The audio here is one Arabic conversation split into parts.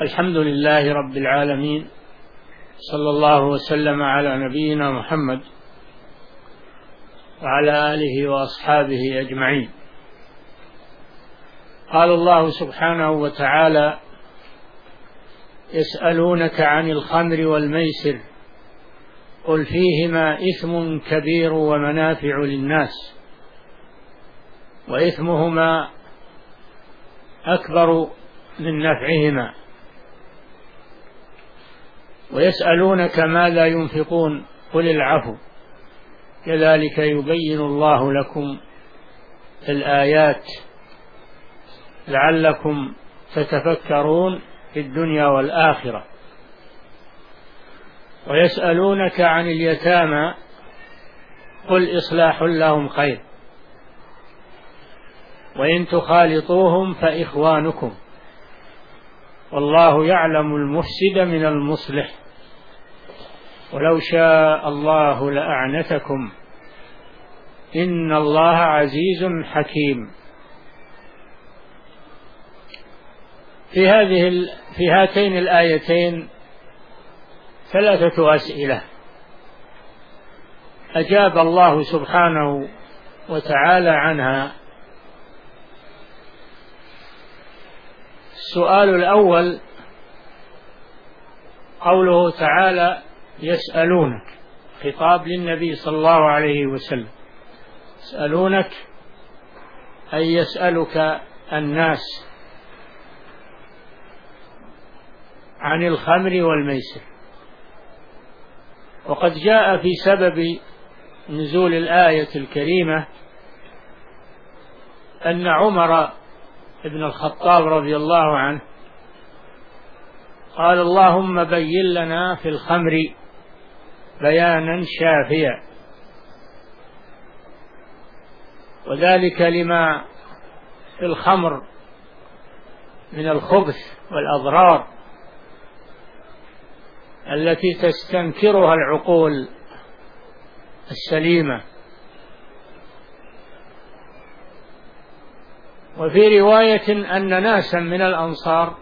الحمد لله رب العالمين، صلى الله وسلم على نبينا محمد وعلى آله وأصحابه أجمعين. قال الله سبحانه وتعالى: يسألونك عن الخمر والميسر قل فيهما إثم كبير ومنافع للناس وإثمهما أكبر من نفعهما، ويسألونك ماذا ينفقون قل العفو كذلك يبين الله لكم الآيات لعلكم تتفكرون في الدنيا والآخرة. ويسألونك عن اليتامى قل إصلاح لهم خير وإن تخالطوهم فإخوانكم والله يعلم المفسد من المصلح ولو شاء الله لأعنتكم إن الله عزيز حكيم. في هاتين الآيتين 3 أسئلة أجاب الله سبحانه وتعالى عنها. السؤال الأول قوله تعالى: يسألونك، خطاب للنبي صلى الله عليه وسلم. يسألونك أي يسألك الناس عن الخمر والميسر. وقد جاء في سبب نزول الآية الكريمة أن عمر ابن الخطاب رضي الله عنه قال: اللهم بين لنا في الخمر بيانا شافيا، وذلك لما في الخمر من الخبث والأضرار التي تستنكرها العقول السليمة. وفي رواية أن ناسا من الأنصار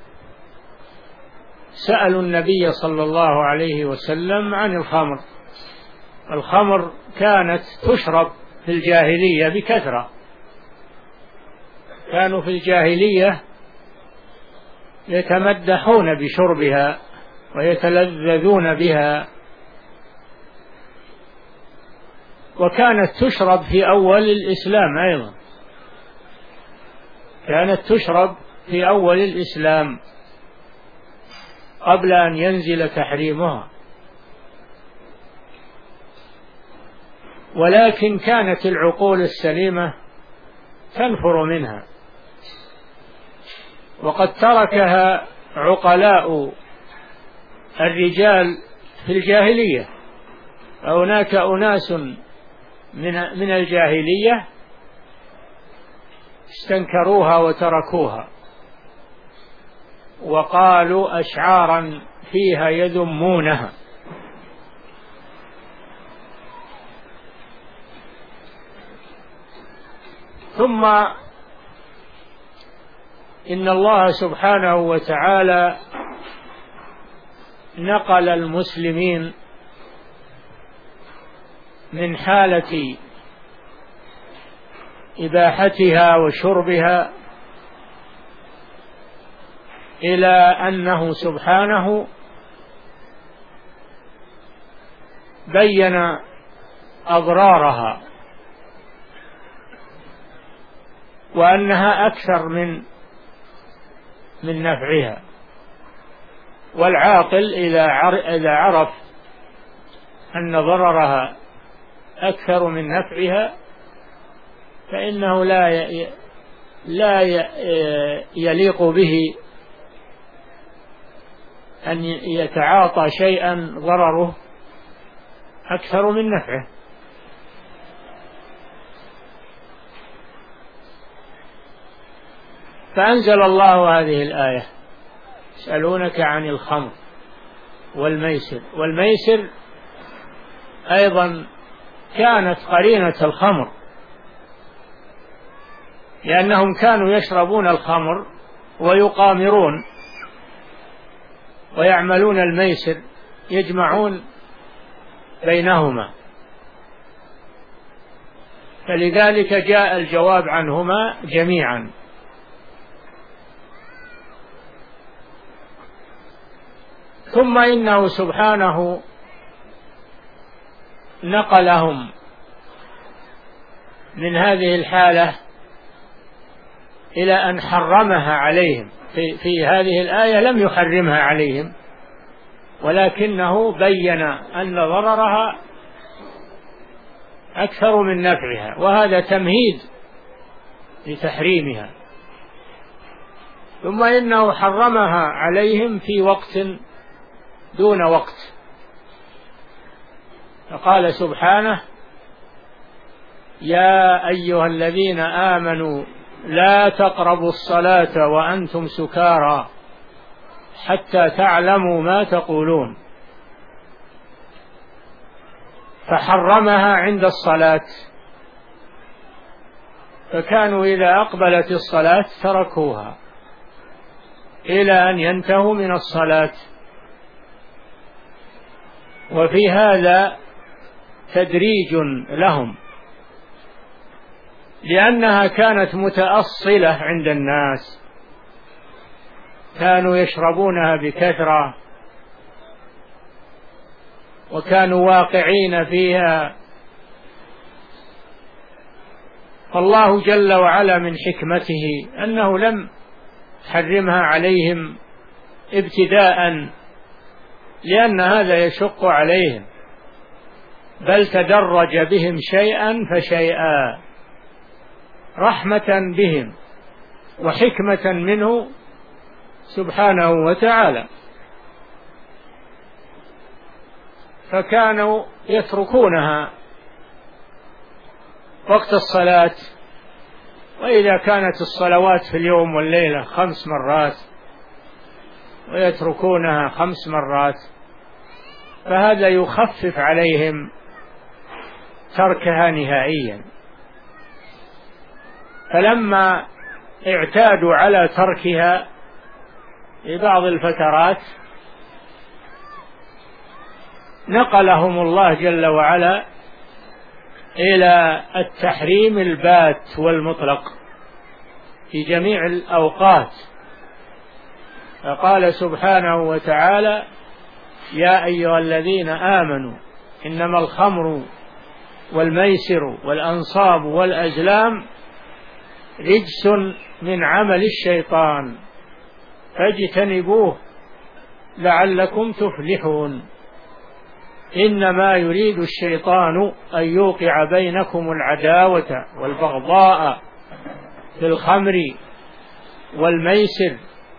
سألوا النبي صلى الله عليه وسلم عن الخمر. الخمر كانت تشرب في الجاهلية بكثرة، كانوا في الجاهلية يتمدحون بشربها ويتلذذون بها، وكانت تشرب في أول الإسلام أيضا، كانت تشرب في أول الإسلام قبل أن ينزل تحريمها، ولكن كانت العقول السليمة تنفر منها، وقد تركها عقلاء الرجال في الجاهلية. هناك أناس من الجاهلية استنكروها وتركوها وقالوا أشعارا فيها يذمونها. ثم إن الله سبحانه وتعالى نقل المسلمين من حالة إباحتها وشربها إلى أنه سبحانه بين أضرارها وأنها أكثر من نفعها. والعاقل إذا عرف أن ضررها أكثر من نفعها فإنه لا يليق به أن يتعاطى شيئا ضرره أكثر من نفعه. فأنزل الله هذه الآية: يسألونك عن الخمر والميسر. والميسر أيضا كانت قرينة الخمر، لأنهم كانوا يشربون الخمر ويقامرون ويعملون الميسر يجمعون بينهما، فلذلك جاء الجواب عنهما جميعا. ثم إنه سبحانه نقلهم من هذه الحالة إلى أن حرمها عليهم. في هذه الآية لم يحرمها عليهم، ولكنه بين أن ضررها أكثر من نفعها، وهذا تمهيد لتحريمها. ثم إنه حرمها عليهم في وقت دون وقت، فقال سبحانه: يا أيها الذين آمنوا لا تقربوا الصلاة وأنتم سكارى حتى تعلموا ما تقولون. فحرمها عند الصلاة، فكانوا إذا أقبلت الصلاة تركوها إلى أن ينتهوا من الصلاة. وفي هذا تدريج لهم، لأنها كانت متأصلة عند الناس، كانوا يشربونها بكثرة وكانوا واقعين فيها. فالله جل وعلا من حكمته أنه لم يحرمها عليهم ابتداء لأن هذا يشق عليهم، بل تدرج بهم شيئا فشيئا رحمة بهم وحكمة منه سبحانه وتعالى. فكانوا يتركونها وقت الصلاة، وإذا كانت الصلوات في اليوم والليلة 5 مرات ويتركونها 5 مرات، فهذا يخفف عليهم تركها نهائيا. فلما اعتادوا على تركها في بعض الفترات نقلهم الله جل وعلا إلى التحريم البات والمطلق في جميع الأوقات. فقال سبحانه وتعالى: يا أيها الذين آمنوا إنما الخمر والميسر والأنصاب والأزلام رجس من عمل الشيطان فاجتنبوه لعلكم تفلحون. إنما يريد الشيطان أن يوقع بينكم العداوة والبغضاء في الخمر والميسر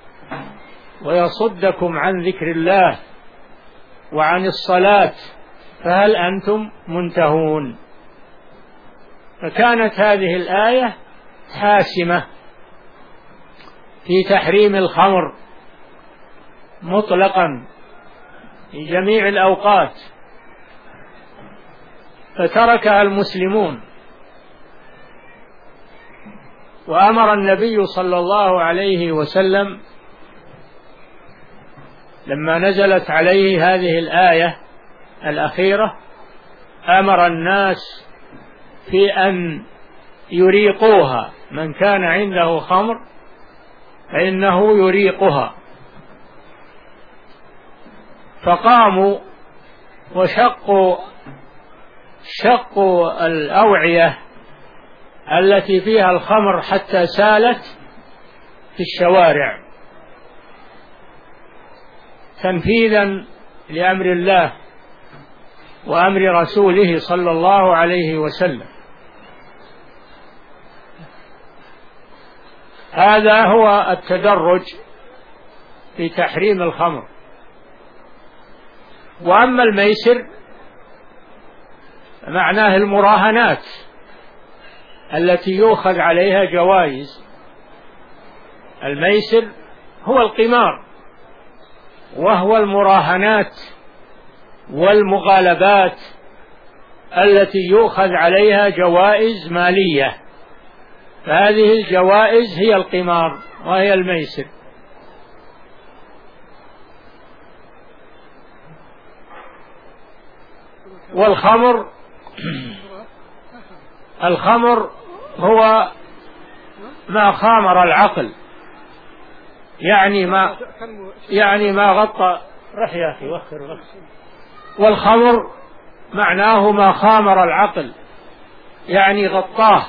ويصدكم عن ذكر الله وعن الصلاة فهل أنتم منتهون. فكانت هذه الآية حاسمة في تحريم الخمر مطلقا في جميع الأوقات، فتركها المسلمون. وأمر النبي صلى الله عليه وسلم لما نزلت عليه هذه الآية الأخيرة أمر الناس في أن يريقوها، من كان عنده خمر فإنه يريقها. فقاموا شقوا الأوعية التي فيها الخمر حتى سالت في الشوارع تنفيذا لأمر الله وأمر رسوله صلى الله عليه وسلم. هذا هو التدرج في تحريم الخمر. وأما الميسر معناه المراهنات التي يؤخذ عليها جوائز. الميسر هو القمار، وهو المراهنات والمغالبات التي يؤخذ عليها جوائز مالية، فهذه الجوائز هي القمار وهي الميسر. والخمر الخمر هو ما خامر العقل، يعني ما غطى. رح يا أخي وخر. والخمر معناه ما خامر العقل، يعني غطاه،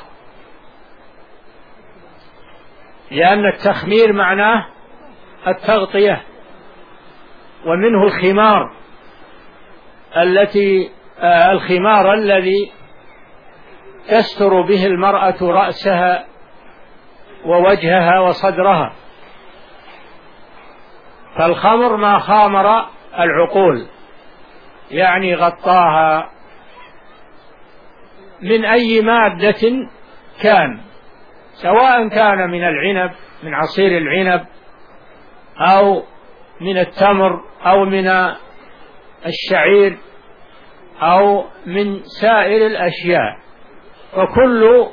لأن التخمير معناه التغطية، ومنه الخمار الخمار الذي تستر به المرأة رأسها ووجهها وصدرها. فالخمر ما خامر العقول، يعني غطاها من أي مادة كان، سواء كان من العنب، من عصير العنب، أو من التمر، أو من الشعير، أو من سائر الأشياء. وكل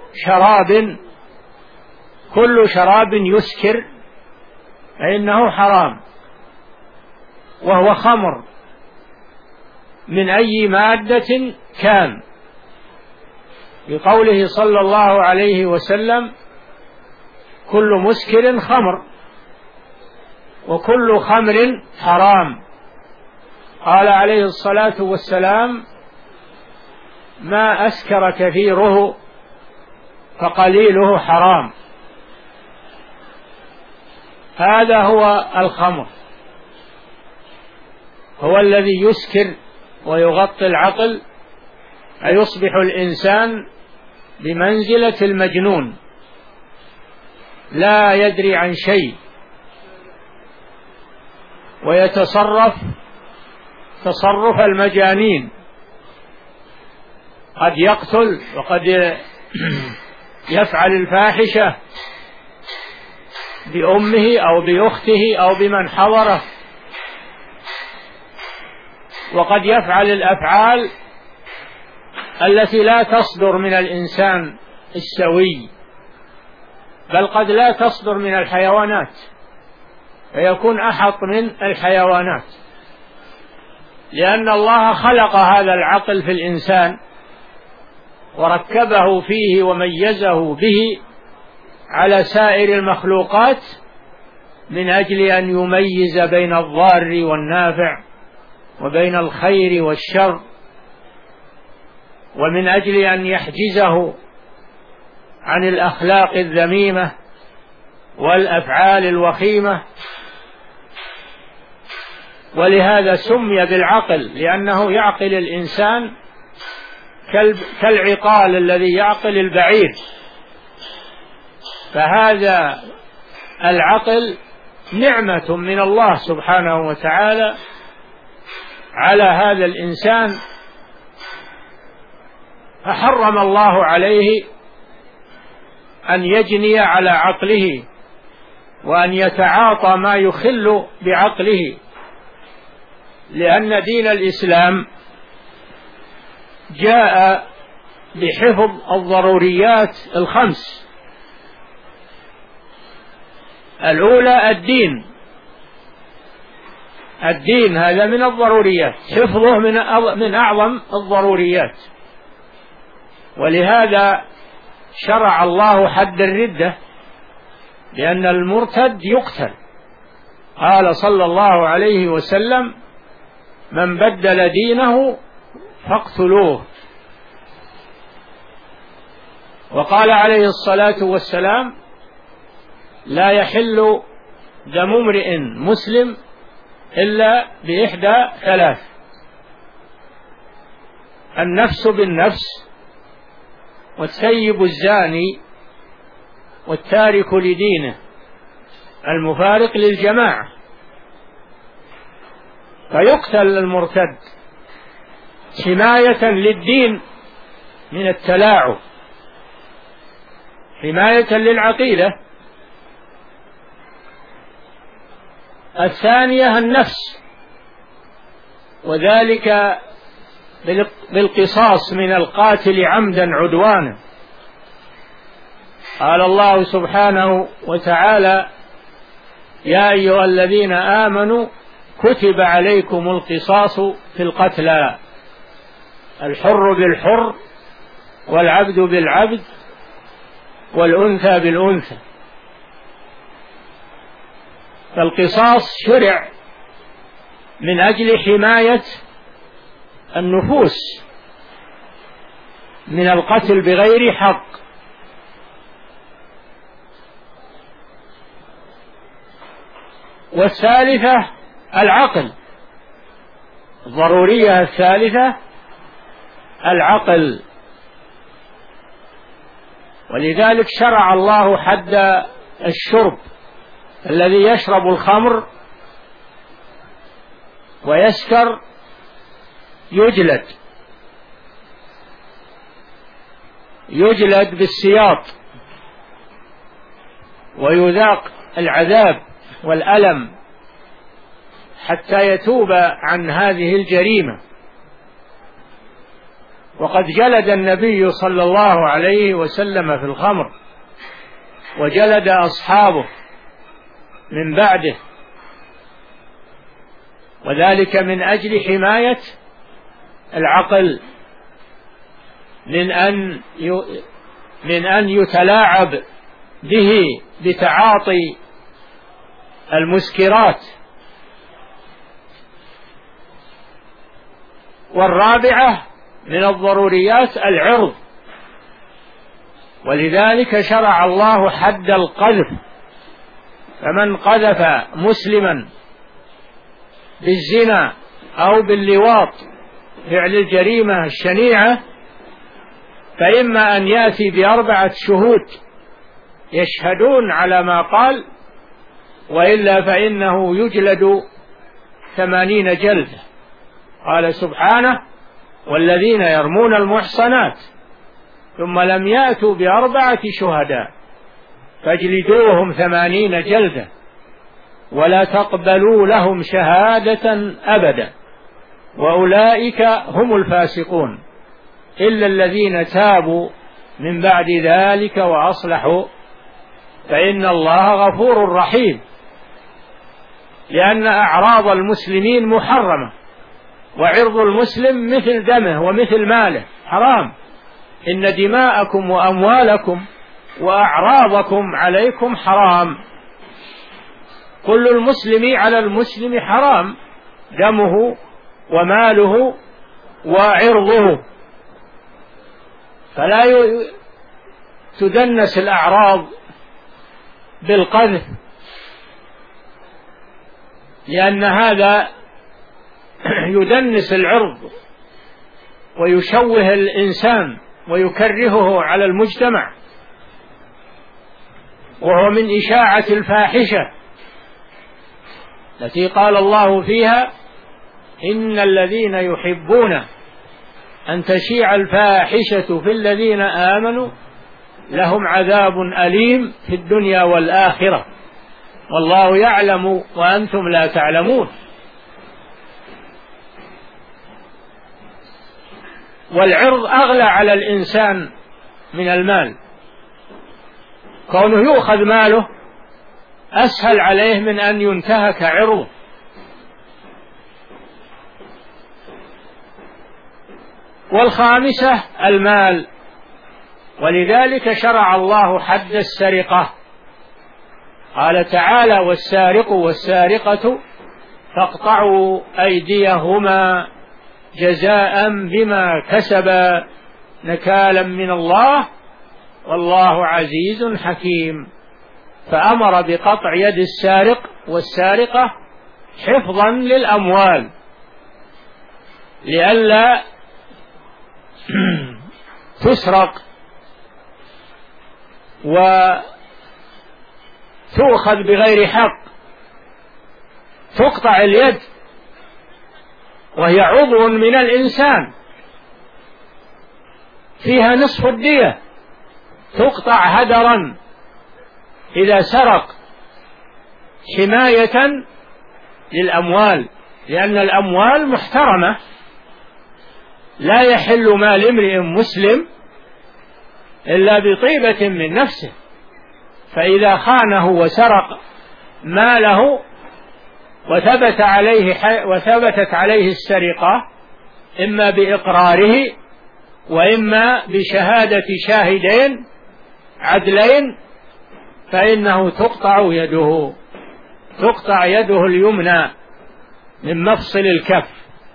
شراب يسكر فإنه حرام، وهو خمر من أي مادة كان، بقوله صلى الله عليه وسلم: كل مسكر خمر وكل خمر حرام. قال عليه الصلاة والسلام: ما أسكر كثيره فقليله حرام. هذا هو الخمر، هو الذي يسكر ويغطي العقل، فيصبح الإنسان بمنزلة المجنون، لا يدري عن شيء، ويتصرف تصرف المجانين، قد يقتل، وقد يفعل الفاحشة بأمه أو بأخته أو بمن حضره، وقد يفعل الأفعال التي لا تصدر من الإنسان السوي، بل قد لا تصدر من الحيوانات، فيكون أحط من الحيوانات، لأن الله خلق هذا العقل في الإنسان وركبه فيه وميزه به على سائر المخلوقات من أجل أن يميز بين الضار والنافع، وبين الخير والشر، ومن أجل أن يحجزه عن الأخلاق الذميمة والأفعال الوخيمة. ولهذا سمي بالعقل، لأنه يعقل الإنسان كالعقال الذي يعقل البعير. فهذا العقل نعمة من الله سبحانه وتعالى على هذا الإنسان، فحرم الله عليه أن يجني على عقله وأن يتعاطى ما يخل بعقله، لأن دين الإسلام جاء بحفظ الضروريات الخمس. الأولى الدين هذا من الضروريات، حفظه من أعظم الضروريات، ولهذا شرع الله حد الردة، لأن المرتد يقتل. قال صلى الله عليه وسلم: من بدل دينه فاقتلوه. وقال عليه الصلاة والسلام: لا يحل دم امرئ مسلم إلا بإحدى ثلاث: النفس بالنفس، والثيب الزاني، والتارك لدينه المفارق للجماعة. فيقتل المرتد حماية للدين من التلاعب، حماية للعقيدة. الثانية النفس، وذلك بالقصاص من القاتل عمدا عدوانا. قال الله سبحانه وتعالى: يا أيها الذين آمنوا كتب عليكم القصاص في القتلى، الحر بالحر والعبد بالعبد والأنثى بالأنثى. فالقصاص شرع من أجل حماية النفوس من القتل بغير حق. والثالثة العقل، الضرورية الثالثة العقل. ولذلك شرع الله حد الشرب، الذي يشرب الخمر ويسكر يجلد بالسياط ويذاق العذاب والألم حتى يتوب عن هذه الجريمة. وقد جلد النبي صلى الله عليه وسلم في الخمر، وجلد أصحابه من بعده، وذلك من أجل حماية العقل من أن يتلاعب به بتعاطي المسكرات. والرابعة من الضروريات العرض، ولذلك شرع الله حد القذف. فمن قذف مسلما بالزنا أو باللواط، فعل الجريمة الشنيعة، فإما أن يأتي ب4 شهود يشهدون على ما قال، وإلا فإنه يجلد 80 جلدة. قال سبحانه: والذين يرمون المحصنات ثم لم يأتوا ب4 شهداء فاجلدوهم 80 جلدة ولا تقبلوا لهم شهادة أبدا وأولئك هم الفاسقون إلا الذين تابوا من بعد ذلك وأصلحوا فإن الله غفور رحيم. لأن أعراض المسلمين محرمة، وعرض المسلم مثل دمه ومثل ماله حرام. إن دماءكم وأموالكم وأعراضكم عليكم حرام. كل المسلم على المسلم حرام، دمه وماله وعرضه، فلا تدنس الأعراض بالقذف، لأن هذا يدنس العرض ويشوه الإنسان ويكرهه على المجتمع، وهو من إشاعة الفاحشة التي قال الله فيها: إن الذين يحبون أن تشيع الفاحشة في الذين آمنوا لهم عذاب أليم في الدنيا والآخرة والله يعلم وأنتم لا تعلمون. والعرض أغلى على الإنسان من المال، كونه يؤخذ ماله أسهل عليه من أن ينتهك عرضه. والخامسة المال، ولذلك شرع الله حد السرقة. قال تعالى: والسارق والسارقة فاقطعوا أيديهما جزاء بما كسبا نكالا من الله والله عزيز حكيم. فأمر بقطع يد السارق والسارقة حفظا للأموال لئلا تسرق وتؤخذ بغير حق. تقطع اليد وهي عضو من الإنسان فيها نصف الدية، تقطع هدرا إذا سرق حماية للأموال، لأن الأموال محترمة، لا يحل مال امرئ مسلم إلا بطيبة من نفسه. فإذا خانه وسرق ماله وثبتت عليه السرقة إما بإقراره وإما بشهادة شاهدين عدلين، فإنه تقطع يده اليمنى من مفصل الكف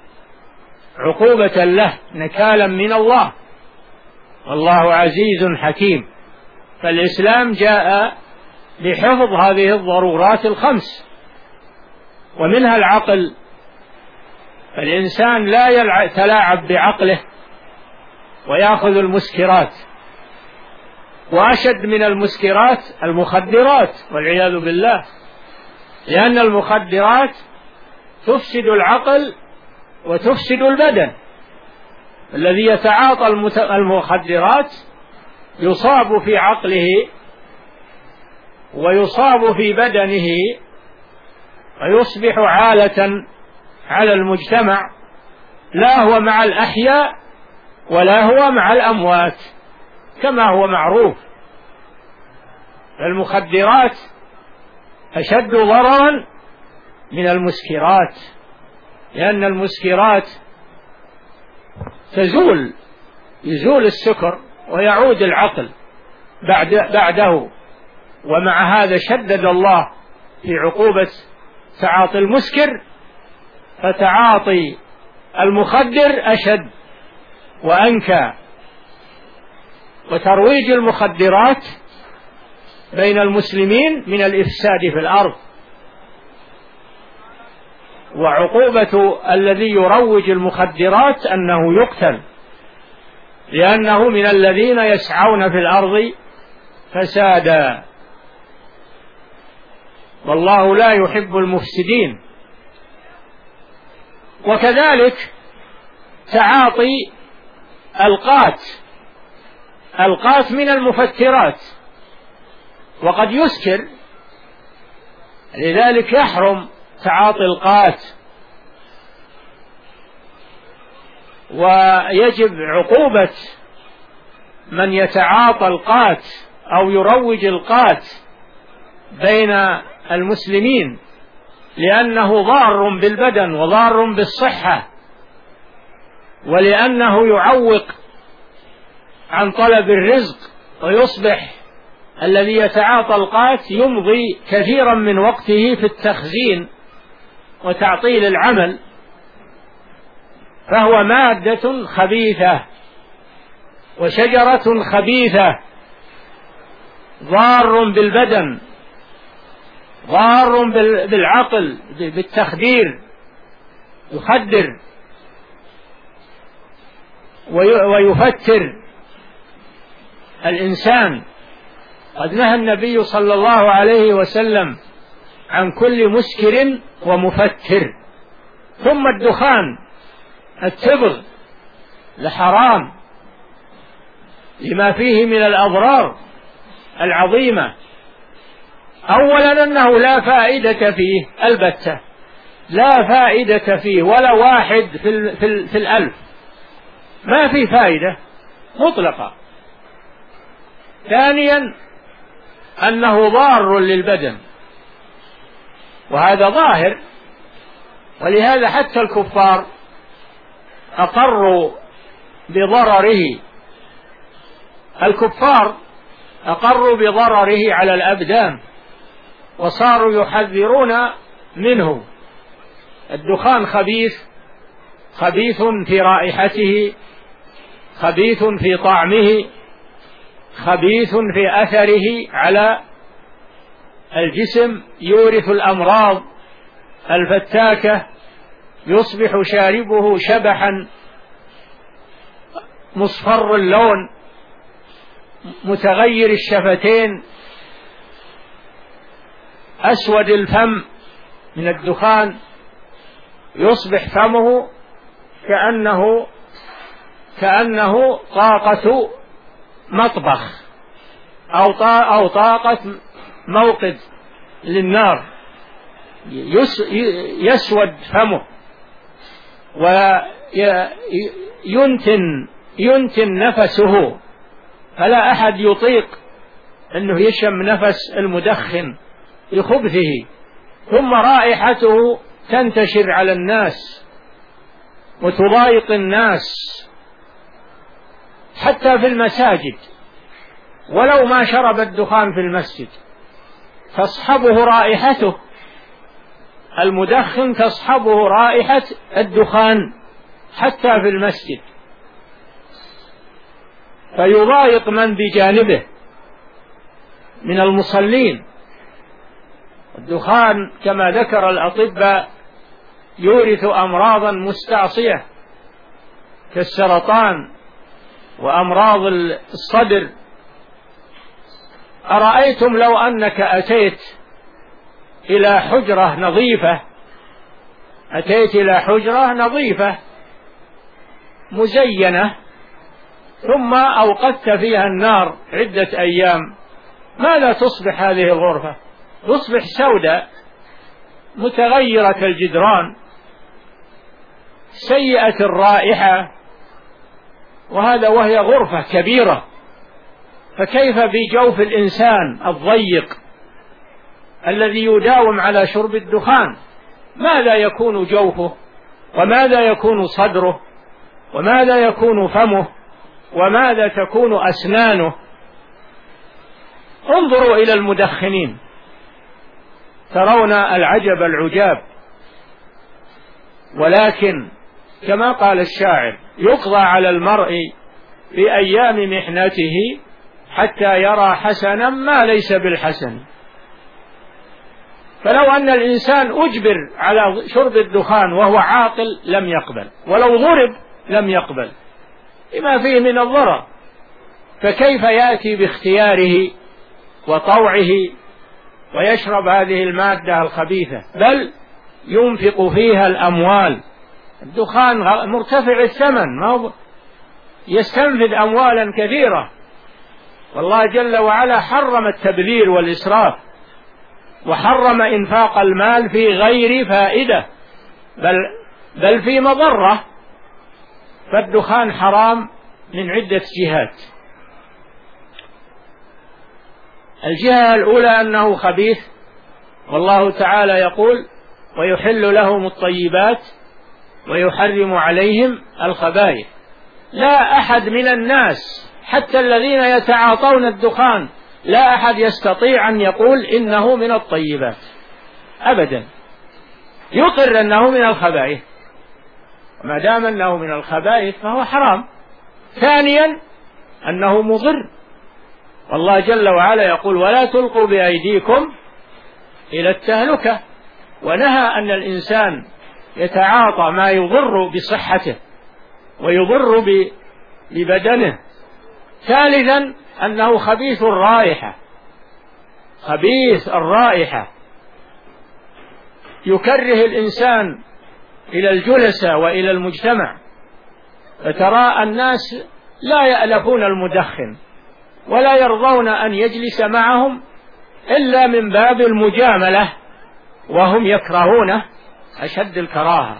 عقوبة له نكالا من الله، والله عزيز حكيم. فالإسلام جاء لحفظ هذه الضرورات الخمس، ومنها العقل. فالإنسان لا يتلاعب بعقله ويأخذ المسكرات، وأشد من المسكرات المخدرات والعياذ بالله، لأن المخدرات تفسد العقل وتفسد البدن. الذي يتعاطى المخدرات يصاب في عقله ويصاب في بدنه، ويصبح عالة على المجتمع، لا هو مع الأحياء ولا هو مع الأموات كما هو معروف. المخدرات أشد ضررا من المسكرات، لأن المسكرات يزول السكر ويعود العقل بعده. ومع هذا شدد الله في عقوبة تعاطي المسكر، فتعاطي المخدر أشد وأنكى. وترويج المخدرات بين المسلمين من الإفساد في الأرض، وعقوبة الذي يروج المخدرات أنه يقتل، لأنه من الذين يسعون في الأرض فسادا، والله لا يحب المفسدين. وكذلك تعاطي القات من المفترات، وقد يسكر، لذلك يحرم تعاطي القات. ويجب عقوبة من يتعاطى القات أو يروج القات بين المسلمين، لأنه ضار بالبدن وضار بالصحة، ولأنه يعوق عن طلب الرزق، ويصبح الذي يتعاطى القات يمضي كثيرا من وقته في التخزين وتعطيل العمل، فهو مادة خبيثة وشجرة خبيثة، ضار بالبدن، ضار بالعقل، بالتخدير، يخدر ويفتر الإنسان. قد نهى النبي صلى الله عليه وسلم عن كل مسكر ومفتر. ثم الدخان التبغ لحرام لما فيه من الأضرار العظيمة. أولا أنه لا فائدة فيه البتة، لا فائدة فيه ولا واحد في الألف، ما في فائدة مطلقة. ثانيا أنه ضار للبدن، وهذا ظاهر، ولهذا حتى الكفار أقروا بضرره. الكفار أقروا بضرره على الأبدان، وصاروا يحذرون منه. الدخان خبيث في رائحته، خبيث في طعمه، خبيث في أثره على الجسم، يورث الأمراض الفتاكة، يصبح شاربه شبحا مصفر اللون متغير الشفتين أسود الفم من الدخان، يصبح فمه كأنه طاقة مطبخ أو طاقة موقد للنار، يسود فمه وينتن نفسه، فلا أحد يطيق أنه يشم نفس المدخن لخبثه. ثم رائحته تنتشر على الناس، وتضايق الناس حتى في المساجد، ولو ما شرب الدخان في المسجد تصحبه رائحته، المدخن تصحبه رائحة الدخان حتى في المسجد، فيضايق من بجانبه من المصلين. الدخان كما ذكر الأطباء يورث أمراضا مستعصية كالسرطان وأمراض الصدر. أرأيتم لو أنك أتيت إلى حجرة نظيفة مزينة ثم أوقدت فيها النار عدة أيام، ماذا تصبح هذه الغرفة؟ تصبح سوداء متغيرة الجدران سيئة الرائحة، وهذا وهي غرفة كبيرة. فكيف بجوف الإنسان الضيق الذي يداوم على شرب الدخان؟ ماذا يكون جوفه، وماذا يكون صدره، وماذا يكون فمه، وماذا تكون أسنانه؟ انظروا إلى المدخنين ترون العجب العجاب. ولكن كما قال الشاعر: يقضى على المرء في أيام محنته حتى يرى حسنا ما ليس بالحسن. فلو أن الإنسان أجبر على شرب الدخان وهو عاقل لم يقبل، ولو ضرب لم يقبل لما فيه من الضرر، فكيف يأتي باختياره وطوعه ويشرب هذه المادة الخبيثة، بل ينفق فيها الأموال. الدخان مرتفع الثمن، ما هو يستنفذ أموالا كثيرة، والله جل وعلا حرم التبذير والإسراف، وحرم إنفاق المال في غير فائدة بل في مضرة. فالدخان حرام من عدة جهات. الجهة الأولى أنه خبيث، والله تعالى يقول: ويحل لهم الطيبات ويحرم عليهم الخبائث. لا أحد من الناس حتى الذين يتعاطون الدخان لا أحد يستطيع أن يقول إنه من الطيبات أبدا، يقر أنه من الخبائث، ما دام أنه من الخبائث فهو حرام. ثانيا أنه مضر، والله جل وعلا يقول: ولا تلقوا بأيديكم إلى التهلكة، ونهى أن الإنسان يتعاطى ما يضر بصحته ويضر ببدنه. ثالثا أنه خبيث الرائحة، يكره الإنسان إلى الجلسة وإلى المجتمع، فترى الناس لا يألفون المدخن ولا يرضون أن يجلس معهم إلا من باب المجاملة، وهم يكرهونه أشد الكراهة.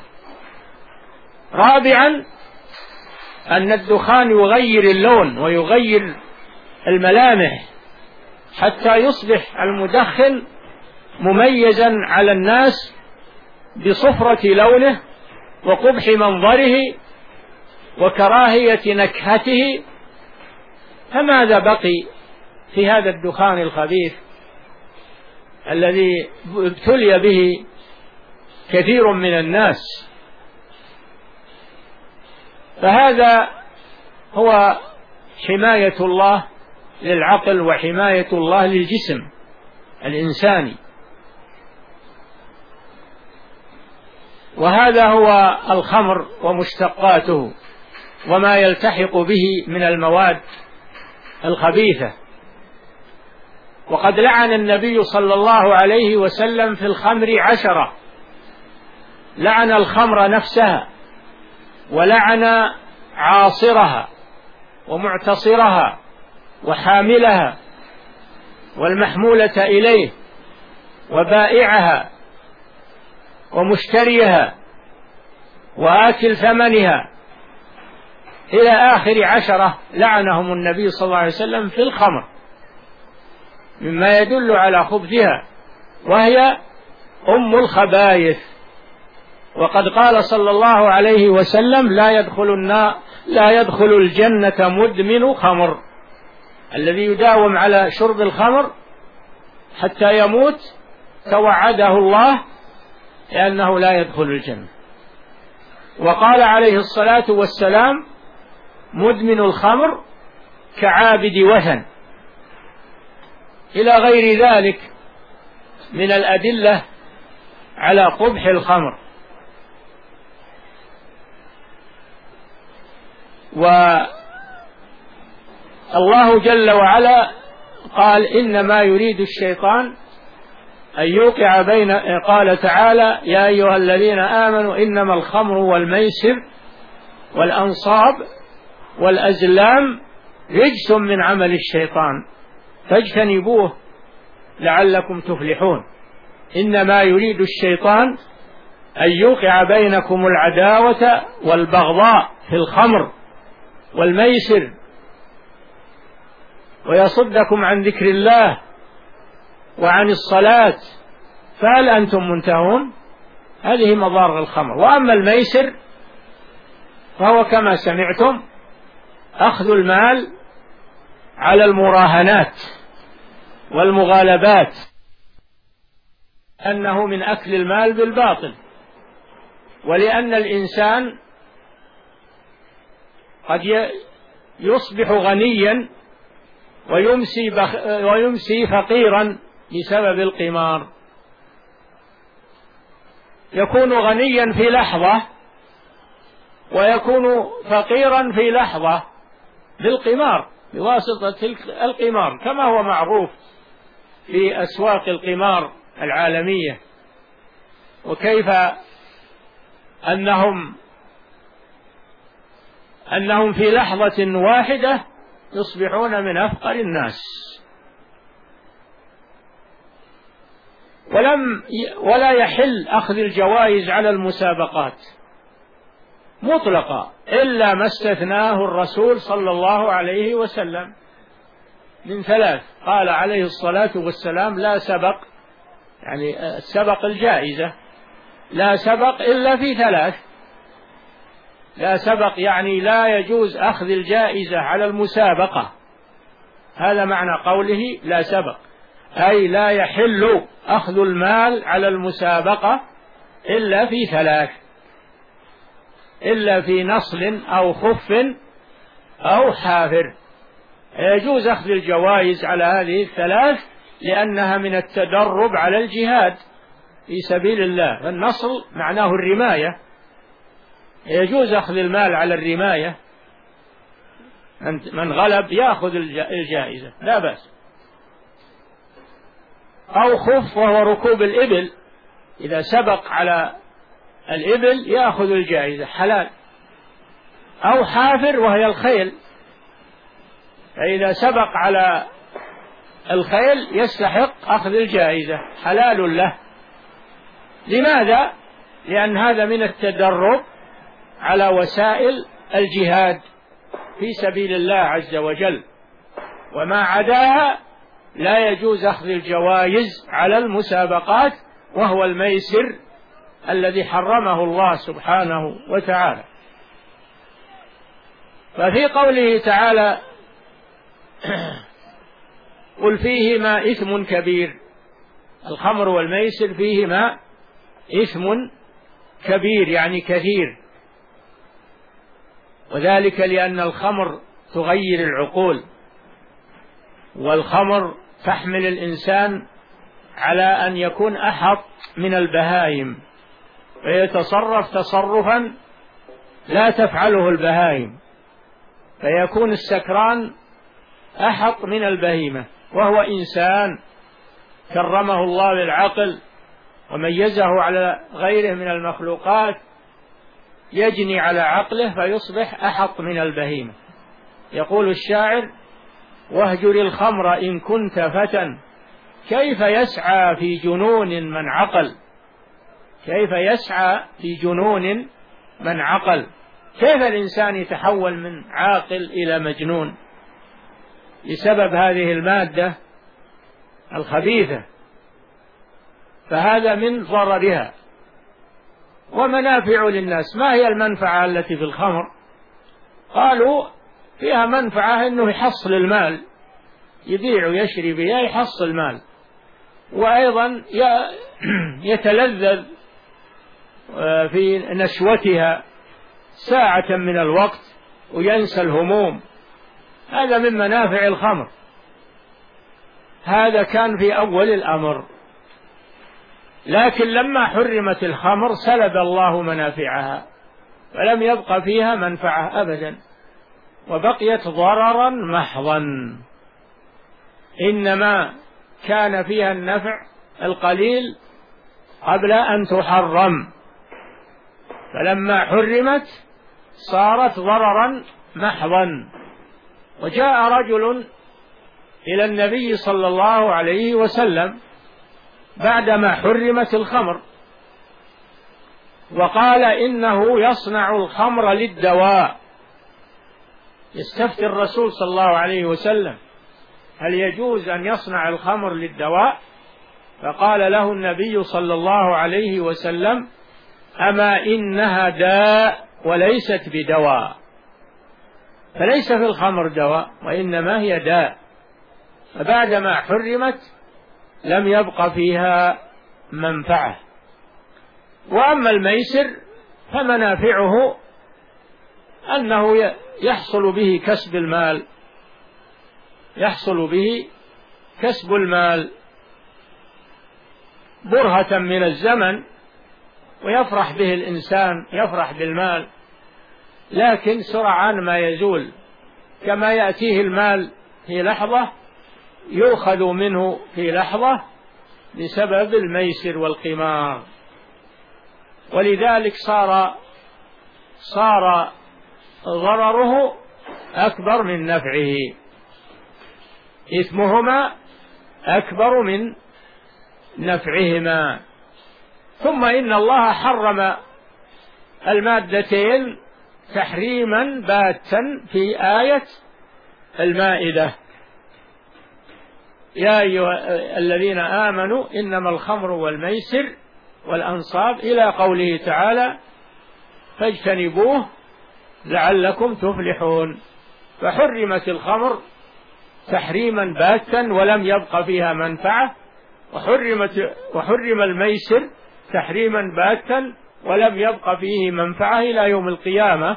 رابعا أن الدخان يغير اللون ويغير الملامح حتى يصبح المدخن مميزا على الناس بصفرة لونه وقبح منظره وكراهية نكهته. فماذا بقي في هذا الدخان الخبيث الذي ابتلي به كثير من الناس؟ فهذا هو حماية الله للعقل وحماية الله للجسم الإنساني، وهذا هو الخمر ومشتقاته وما يلتحق به من المواد الخبيثة. وقد لعن النبي صلى الله عليه وسلم في الخمر 10، لعن الخمر نفسها، ولعن عاصرها ومعتصرها وحاملها والمحمولة إليه وبائعها ومشتريها وآكل ثمنها إلى آخر 10 لعنهم النبي صلى الله عليه وسلم في الخمر، مما يدل على خبثها، وهي أم الخبائث. وقد قال صلى الله عليه وسلم: لا يدخل الجنة مدمن خمر. الذي يداوم على شرب الخمر حتى يموت توعده الله لأنه لا يدخل الجنة. وقال عليه الصلاة والسلام: مدمن الخمر كعابد وثن، إلى غير ذلك من الأدلة على قبح الخمر. والله جل وعلا قال: إنما يريد الشيطان أن يوقع قال تعالى: يا أيها الذين آمنوا إنما الخمر والميسر والأنصاب والأزلام رجس من عمل الشيطان فاجتنبوه لعلكم تفلحون. إنما يريد الشيطان أن يوقع بينكم العداوة والبغضاء في الخمر والميسر ويصدكم عن ذكر الله وعن الصلاة فهل أنتم منتهون؟ هذه مضار الخمر. وأما الميسر فهو كما سمعتم أخذ المال على المراهنات والمغالبات، أنه من أكل المال بالباطل. ولأن الإنسان قد يصبح غنيا ويمسي فقيرا بسبب القمار. يكون غنيا في لحظة ويكون فقيرا في لحظة بالقمار، بواسطة القمار، كما هو معروف في أسواق القمار العالمية، وكيف أنهم في لحظة واحدة يصبحون من أفقر الناس. ولا يحل أخذ الجوائز على المسابقات مطلقا إلا ما استثناه الرسول صلى الله عليه وسلم من ثلاث. قال عليه الصلاة والسلام: لا سبق، يعني سبق الجائزة، لا سبق إلا في ثلاث. لا سبق يعني لا يجوز أخذ الجائزة على المسابقة، هذا معنى قوله لا سبق، أي لا يحل أخذ المال على المسابقة إلا في ثلاث: إلا في نصل أو خف أو حافر. يجوز أخذ الجوائز على هذه الثلاث لأنها من التدرب على الجهاد في سبيل الله. فالنصل معناه الرماية، يجوز أخذ المال على الرماية، من غلب يأخذ الجائزة لا بأس. أو خف وهو ركوب الإبل، إذا سبق على الإبل يأخذ الجائزة حلال. أو حافر وهي الخيل، فإذا سبق على الخيل يستحق أخذ الجائزة حلال له. لماذا؟ لأن هذا من التدرب على وسائل الجهاد في سبيل الله عز وجل. وما عداها لا يجوز أخذ الجوائز على المسابقات، وهو الميسر الذي حرمه الله سبحانه وتعالى. ففي قوله تعالى: قل فيهما إثم كبير، الخمر والميسر فيهما إثم كبير يعني كثير، وذلك لأن الخمر تغير العقول، والخمر تحمل الإنسان على أن يكون أحط من البهائم، فيتصرف تصرفا لا تفعله البهائم، فيكون السكران أحط من البهيمة، وهو إنسان كرمه الله بالعقل وميزه على غيره من المخلوقات، يجني على عقله فيصبح أحط من البهيمة. يقول الشاعر: واهجر الخمر إن كنت فتى كيف يسعى في جنون من عقل. كيف يسعى في جنون من عقل؟ كيف الإنسان يتحول من عاقل إلى مجنون بسبب هذه المادة الخبيثة؟ فهذا من ضررها. ومنافع للناس. ما هي المنفعة التي في الخمر؟ قالوا فيها منفعة أنه يحصل المال، يبيع ويشري بها يحصل المال، وأيضا يتلذذ في نشوتها ساعة من الوقت وينسى الهموم. هذا من منافع الخمر. هذا كان في أول الأمر، لكن لما حرمت الخمر سلب الله منافعها، فلم يبق فيها منفعة أبدا، وبقيت ضررا محضا. إنما كان فيها النفع القليل قبل أن تحرم، فلما حرمت صارت ضررا محضا. وجاء رجل إلى النبي صلى الله عليه وسلم بعدما حرمت الخمر وقال إنه يصنع الخمر للدواء، يستفتي الرسول صلى الله عليه وسلم هل يجوز أن يصنع الخمر للدواء؟ فقال له النبي صلى الله عليه وسلم أما إنها داء وليست بدواء، فليس في الخمر دواء وإنما هي داء. فبعدما حرمت لم يبق فيها منفعة. وأما الميسر فمنافعه أنه يحصل به كسب المال، يحصل به كسب المال برهة من الزمن، ويفرح به الإنسان، يفرح بالمال، لكن سرعان ما يزول، كما يأتيه المال في لحظة يؤخذ منه في لحظة بسبب الميسر والقمار. ولذلك صار ضرره أكبر من نفعه، إثمهما أكبر من نفعهما. ثم إن الله حرم المادتين تحريما باتا في آية المائدة يا أيها الذين آمنوا إنما الخمر والميسر والأنصاب إلى قوله تعالى فاجتنبوه لعلكم تفلحون. فحرمت الخمر تحريما باتا ولم يبق فيها منفعة، وحرم الميسر تحريما باتا ولم يبق فيه منفعة إلى يوم القيامة.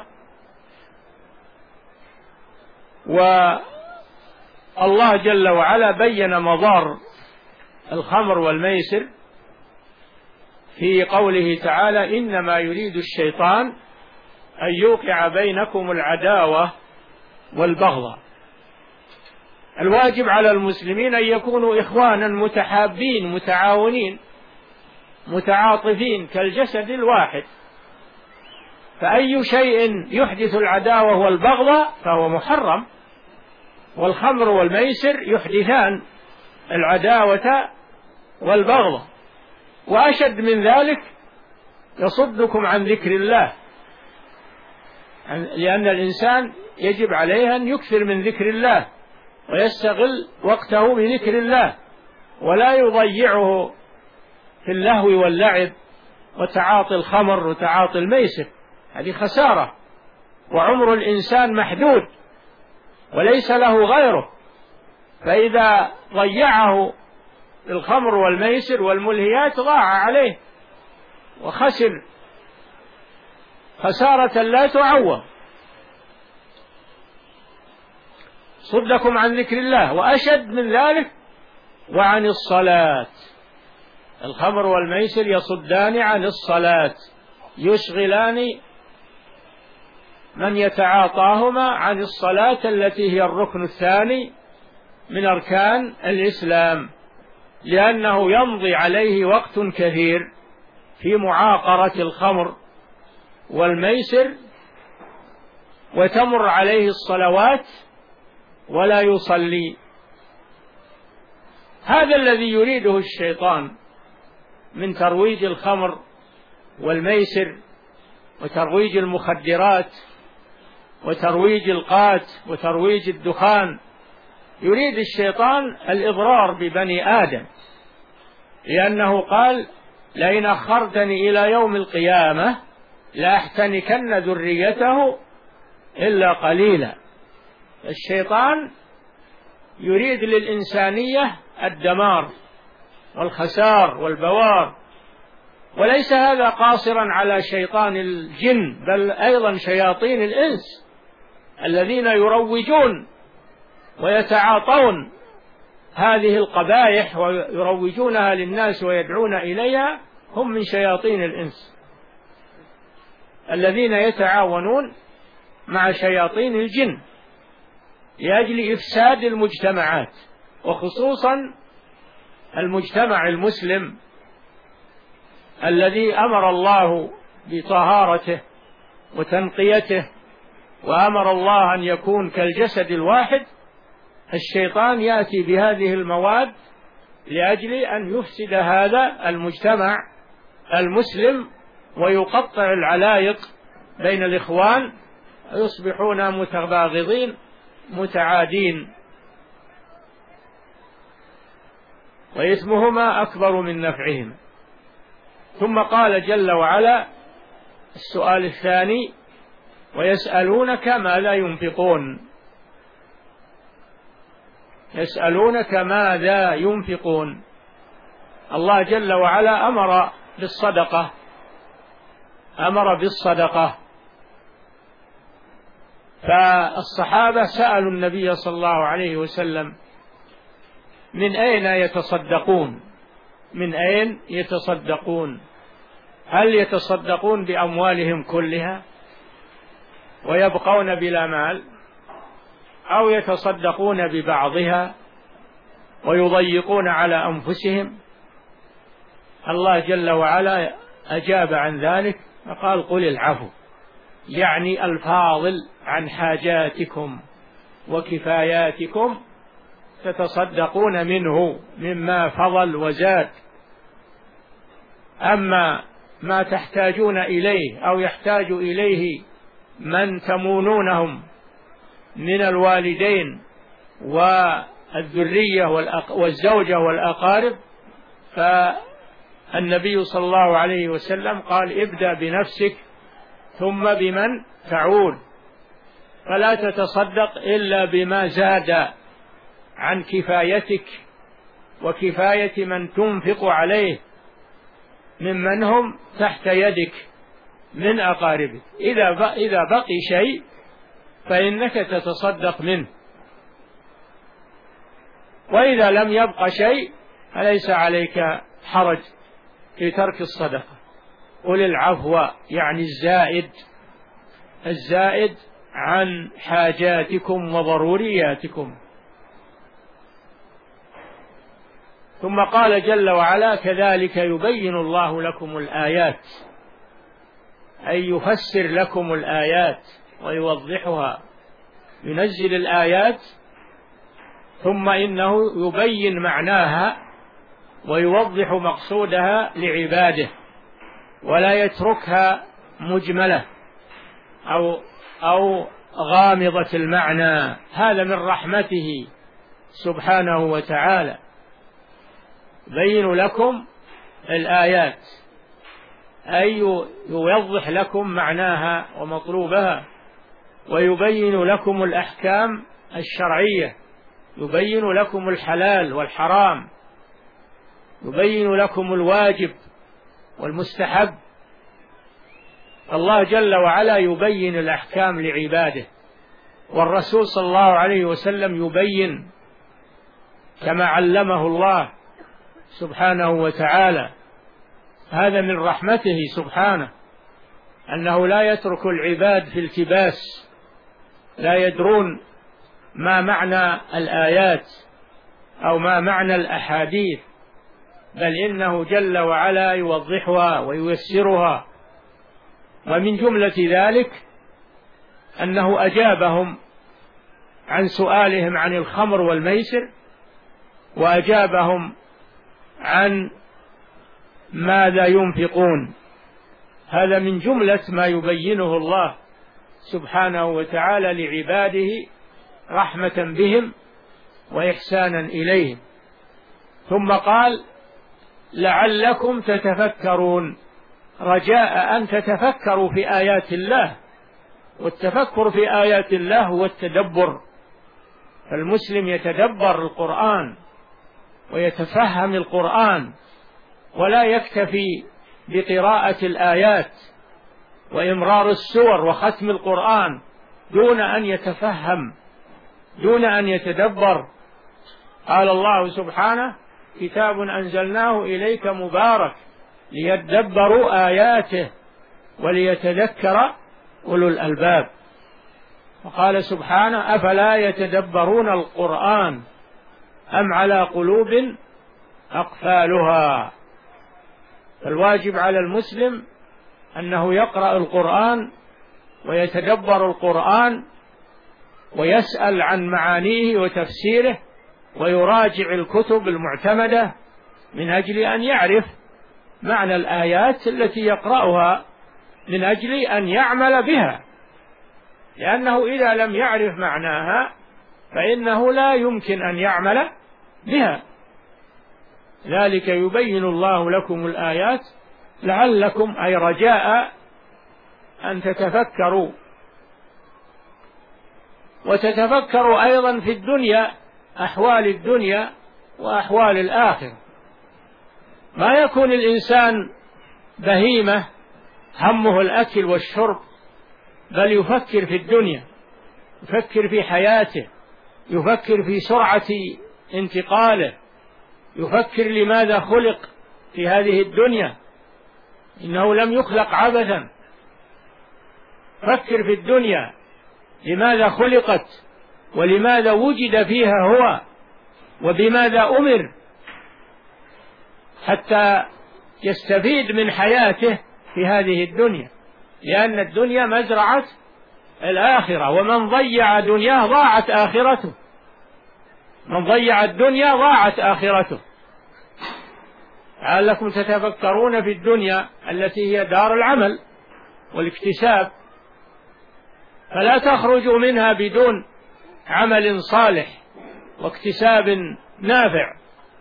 والله جل وعلا بين مضار الخمر والميسر في قوله تعالى إنما يريد الشيطان أن يوقع بينكم العداوة والبغضاء. الواجب على المسلمين أن يكونوا إخوانا متحابين متعاونين متعاطفين كالجسد الواحد، فأي شيء يحدث العداوة والبغضاء فهو محرم، والخمر والميسر يحدثان العداوة والبغضاء. وأشد من ذلك يصدكم عن ذكر الله، لأن الإنسان يجب عليه أن يكثر من ذكر الله ويستغل وقته بذكر الله، ولا يضيعه في اللهو واللعب وتعاطي الخمر وتعاطي الميسر. هذه خسارة، وعمر الإنسان محدود وليس له غيره، فإذا ضيعه الخمر والميسر والملهيات ضاع عليه وخسر خسارة لا تعوض. صدكم عن ذكر الله، وأشد من ذلك وعن الصلاة. الخمر والميسر يصدان عن الصلاة، يشغلان من يتعاطاهما عن الصلاة التي هي الركن الثاني من أركان الإسلام، لأنه يمضي عليه وقت كثير في معاقرة الخمر والميسر، وتمر عليه الصلوات ولا يصلي. هذا الذي يريده الشيطان من ترويج الخمر والميسر وترويج المخدرات وترويج القات وترويج الدخان. يريد الشيطان الإضرار ببني آدم، لأنه قال لئن أخرتني إلى يوم القيامة لأحتنكن ذريته إلا قليلا. الشيطان يريد للإنسانية الدمار والخسار والبوار، وليس هذا قاصرا على شيطان الجن، بل أيضا شياطين الإنس الذين يروجون ويتعاطون هذه القبائح ويروجونها للناس ويدعون إليها، هم من شياطين الإنس الذين يتعاونون مع شياطين الجن لأجل إفساد المجتمعات، وخصوصا المجتمع المسلم الذي أمر الله بطهارته وتنقيته، وأمر الله أن يكون كالجسد الواحد. الشيطان يأتي بهذه المواد لأجل أن يفسد هذا المجتمع المسلم ويقطع العلايق بين الإخوان، يصبحون متباغضين متعادين، وإثمهما أكبر من نفعهما. ثم قال جل وعلا السؤال الثاني: ويسألونك ماذا ينفقون. يسألونك ماذا ينفقون. الله جل وعلا أمر بالصدقة، فالصحابة سألوا النبي صلى الله عليه وسلم من أين يتصدقون؟ من أين يتصدقون؟ هل يتصدقون بأموالهم كلها ويبقون بلا مال، أو يتصدقون ببعضها ويضيقون على أنفسهم؟ الله جل وعلا أجاب عن ذلك فقال: قل العفو، يعني الفاضل عن حاجاتكم وكفاياتكم تتصدقون منه مما فضل وزاد. أما ما تحتاجون إليه أو يحتاج إليه من تمونونهم من الوالدين والذرية والزوجة والأقارب، فالنبي صلى الله عليه وسلم قال: ابدأ بنفسك ثم بمن تعود، فلا تتصدق إلا بما زاد عن كفايتك وكفاية من تنفق عليه ممن هم تحت يدك من أقاربك. إذا بقي شيء فإنك تتصدق منه، وإذا لم يبق شيء فليس عليك حرج في ترك الصدقة. قل العفو، يعني الزائد عن حاجاتكم وضرورياتكم. ثم قال جل وعلا: كذلك يبين الله لكم الآيات، أي يفسر لكم الآيات ويوضحها، ينزل الآيات ثم إنه يبين معناها ويوضح مقصودها لعباده، ولا يتركها مجملة أو غامضة المعنى. هذا من رحمته سبحانه وتعالى، يبين لكم الآيات أي يوضح لكم معناها ومطلوبها، ويبين لكم الأحكام الشرعية، يبين لكم الحلال والحرام، يبين لكم الواجب والمستحب. الله جل وعلا يبين الأحكام لعباده، والرسول صلى الله عليه وسلم يبين كما علمه الله سبحانه وتعالى. هذا من رحمته سبحانه، أنه لا يترك العباد في التباس، لا يدرون ما معنى الآيات أو ما معنى الأحاديث، بل إنه جل وعلا يوضحها وييسرها. ومن جملة ذلك أنه أجابهم عن سؤالهم عن الخمر والميسر، وأجابهم عن ماذا ينفقون. هذا من جملة ما يبينه الله سبحانه وتعالى لعباده رحمة بهم وإحسانا إليهم. ثم قال: لعلكم تتفكرون، رجاء أن تتفكروا في آيات الله، والتفكر في آيات الله هو التدبر. فالمسلم يتدبر القرآن ويتفهم القرآن، ولا يكتفي بقراءة الآيات وإمرار السور وختم القرآن دون أن يتفهم، دون أن يتدبر. قال الله سبحانه: كتاب أنزلناه إليك مبارك ليدبروا آياته وليتذكر أولو الألباب. وقال سبحانه: أفلا يتدبرون القرآن أم على قلوب أقفالها. فالواجب على المسلم أنه يقرأ القرآن ويتدبر القرآن ويسأل عن معانيه وتفسيره، ويراجع الكتب المعتمدة من أجل أن يعرف معنى الآيات التي يقرأها، من أجل أن يعمل بها، لأنه إذا لم يعرف معناها فإنه لا يمكن أن يعمل بها. ذلك يبين الله لكم الآيات لعلكم، أي رجاء أن تتفكروا، وتتفكروا أيضا في الدنيا، أحوال الدنيا وأحوال الآخرة. ما يكون الإنسان بهيمة همه الأكل والشرب، بل يفكر في الدنيا، يفكر في حياته، يفكر في سرعة انتقاله، يفكر لماذا خلق في هذه الدنيا، إنه لم يخلق عبثا. فكر في الدنيا لماذا خلقت، ولماذا وجد فيها هو، وبماذا أمر، حتى يستفيد من حياته في هذه الدنيا، لأن الدنيا مزرعة الآخرة، ومن ضيع دنياه ضاعت آخرته، من ضيع الدنيا ضاعت آخرته. لعلكم تتفكرون في الدنيا التي هي دار العمل والاكتساب، فلا تخرجوا منها بدون عمل صالح واكتساب نافع.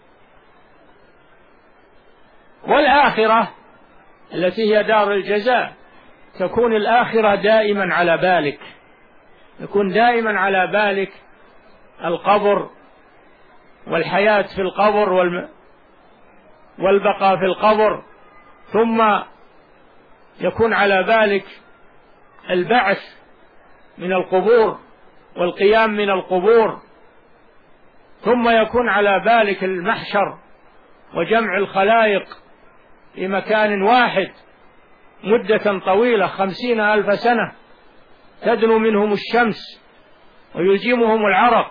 والآخرة التي هي دار الجزاء، تكون الآخرة دائما على بالك، يكون دائما على بالك القبر والحياة في القبر والبقاء في القبر، ثم يكون على بالك البعث من القبور والقيام من القبور، ثم يكون على بالك المحشر وجمع الخلائق في مكان واحد مدة طويلة 50,000 سنة، تدنو منهم الشمس ويلجمهم العرق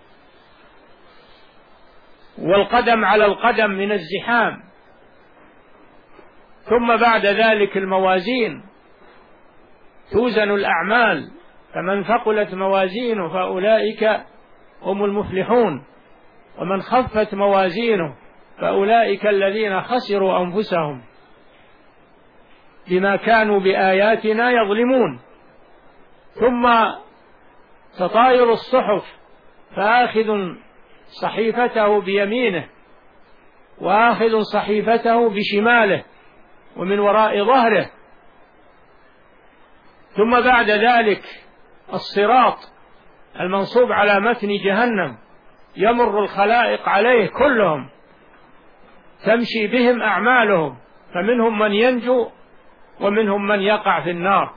والقدم على القدم من الزحام، ثم بعد ذلك الموازين، توزن الأعمال، فمن ثقلت موازينه فأولئك هم المفلحون، ومن خفت موازينه فأولئك الذين خسروا أنفسهم بما كانوا بآياتنا يظلمون. ثم تطاير الصحف، فآخذ صحيفته بيمينه وآخذ صحيفته بشماله ومن وراء ظهره، ثم بعد ذلك الصراط المنصوب على متن جهنم، يمر الخلائق عليه كلهم، تمشي بهم أعمالهم، فمنهم من ينجو ومنهم من يقع في النار.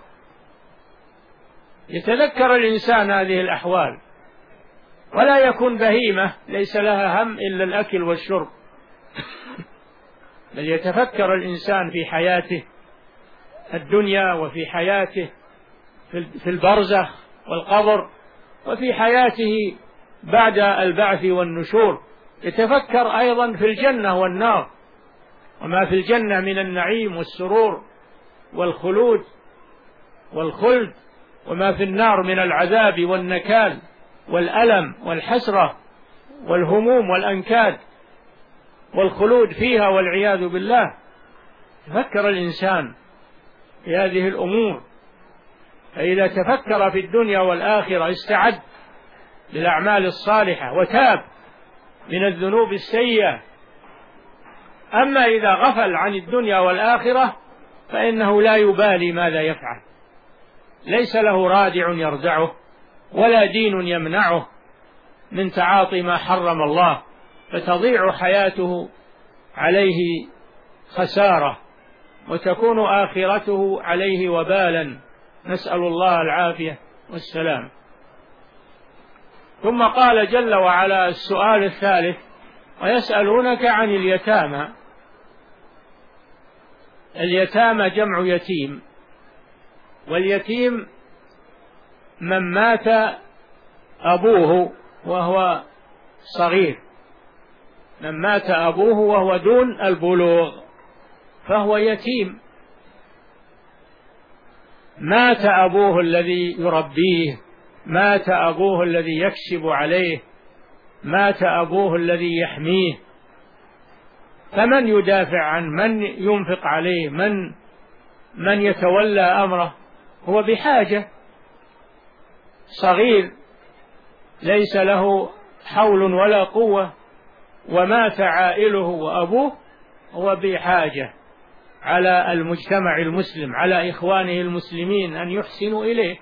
يتذكر الإنسان هذه الأحوال، ولا يكون بهيمة ليس لها هم إلا الأكل والشرب، بل يتفكر الإنسان في حياته الدنيا، وفي حياته في البرزخ والقبر، وفي حياته بعد البعث والنشور. يتفكر أيضا في الجنة والنار، وما في الجنة من النعيم والسرور والخلود والخلد، وما في النار من العذاب والنكال والألم والحسرة والهموم والأنكاد والخلود فيها والعياذ بالله. تفكر الإنسان في هذه الأمور، فإذا تفكر في الدنيا والآخرة استعد للأعمال الصالحة، وتاب من الذنوب السيئة، أما إذا غفل عن الدنيا والآخرة فإنه لا يبالي ماذا يفعل، ليس له رادع يردعه ولا دين يمنعه من تعاطي ما حرم الله، فتضيع حياته عليه خسارة وتكون آخرته عليه وبالا، نسأل الله العافية والسلام. ثم قال جل وعلا السؤال الثالث: ويسألونك عن اليتامى. اليتامى جمع يتيم، واليتيم من مات أبوه وهو صغير، من مات أبوه وهو دون البلوغ فهو يتيم، مات أبوه الذي يربيه، مات أبوه الذي يكسب عليه، مات أبوه الذي يحميه، فمن يدافع عنه؟ من ينفق عليه؟ من يتولى أمره؟ هو بحاجة، صغير ليس له حول ولا قوة ومات عائله وأبوه، هو بحاجة على المجتمع المسلم، على إخوانه المسلمين أن يحسنوا إليه.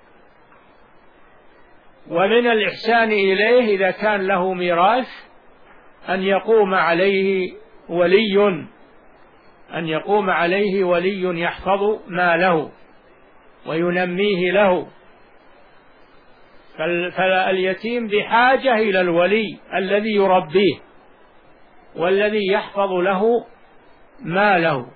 ومن الإحسان إليه إذا كان له ميراث أن يقوم عليه ولي، أن يقوم عليه ولي يحفظ ماله وينميه له. فاليتيم بحاجة إلى الولي الذي يربيه والذي يحفظ له ماله.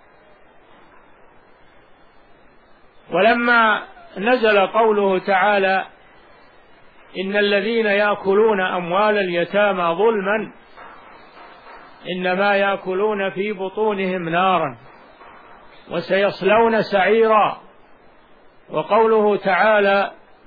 ولما نزل قوله تعالى: إن الذين يأكلون أموال اليتامى ظلما إنما يأكلون في بطونهم نارا وسيصلون سعيرا، وقوله تعالى: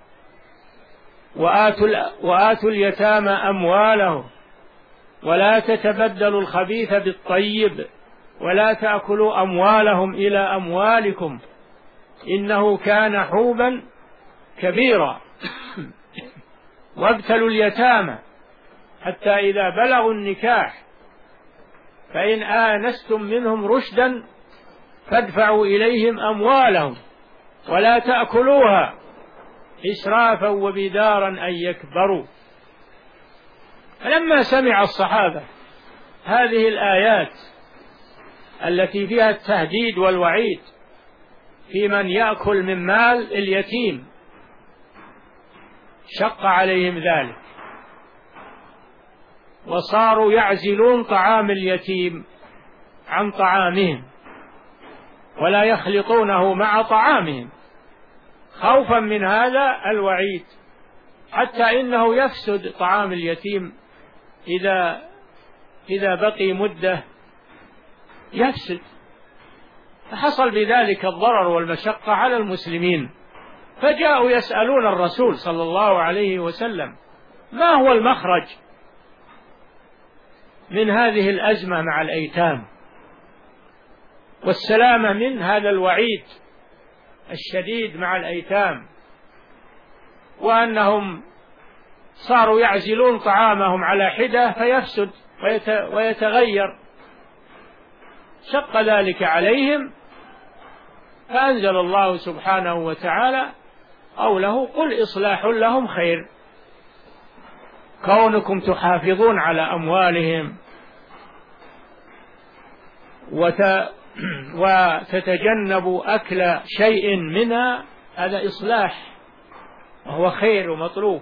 وآتوا اليتامى أموالهم ولا تتبدلوا الخبيث بالطيب ولا تأكلوا أموالهم إلى أموالكم إنه كان حوبا كبيرا وابتلوا اليتامى حتى إذا بلغوا النكاح فإن آنستم منهم رشدا فادفعوا إليهم أموالهم ولا تأكلوها إسرافا وبدارا أن يكبروا. فلما سمع الصحابة هذه الآيات التي فيها التهديد والوعيد في من يأكل من مال اليتيم شق عليهم ذلك، وصاروا يعزلون طعام اليتيم عن طعامهم ولا يخلطونه مع طعامهم خوفا من هذا الوعيد، حتى إنه يفسد طعام اليتيم إذا بقي مدة يفسد، فحصل بذلك الضرر والمشقة على المسلمين. فجاءوا يسألون الرسول صلى الله عليه وسلم: ما هو المخرج من هذه الأزمة مع الأيتام والسلامة من هذا الوعيد الشديد مع الأيتام، وأنهم صاروا يعزلون طعامهم على حدة فيفسد ويتغير، شق ذلك عليهم، فأنزل الله سبحانه وتعالى قوله: قل إصلاح لهم خير. كونكم تحافظون على أموالهم وتتجنبوا أكل شيء منها، هذا إصلاح وهو خير ومطلوب،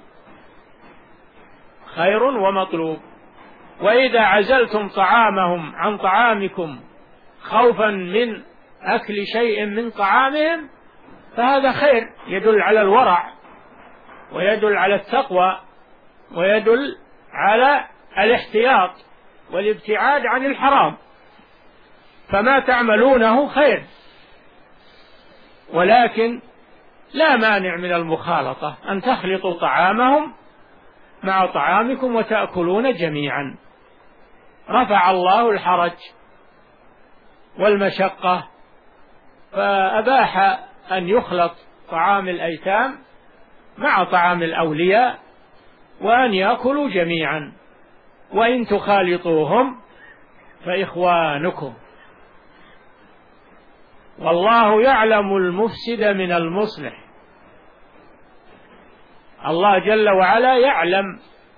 خير ومطلوب. وإذا عزلتم طعامهم عن طعامكم خوفا من أكل شيء من طعامهم فهذا خير، يدل على الورع ويدل على التقوى ويدل على الاحتياط والابتعاد عن الحرام، فما تعملونه خير، ولكن لا مانع من المخالطة أن تخلطوا طعامهم مع طعامكم وتأكلون جميعا. رفع الله الحرج والمشقة فأباح أن يخلط طعام الأيتام مع طعام الأولياء وأن يأكلوا جميعا، وإن تخالطوهم فإخوانكم. والله يعلم المفسد من المصلح. الله جل وعلا يعلم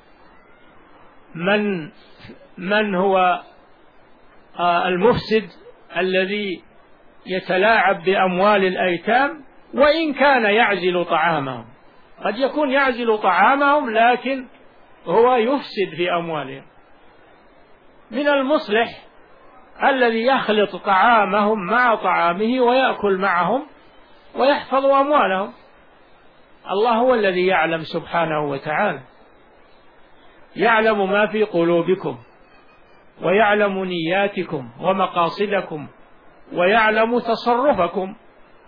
من هو المفسد الذي يتلاعب بأموال الأيتام، وإن كان يعزل طعامهم. قد يكون يعزل طعامهم لكن هو يفسد في أموالهم. من المصلح الذي يخلط طعامهم مع طعامه ويأكل معهم ويحفظ أموالهم. الله هو الذي يعلم سبحانه وتعالى، يعلم ما في قلوبكم ويعلم نياتكم ومقاصدكم ويعلم تصرفكم.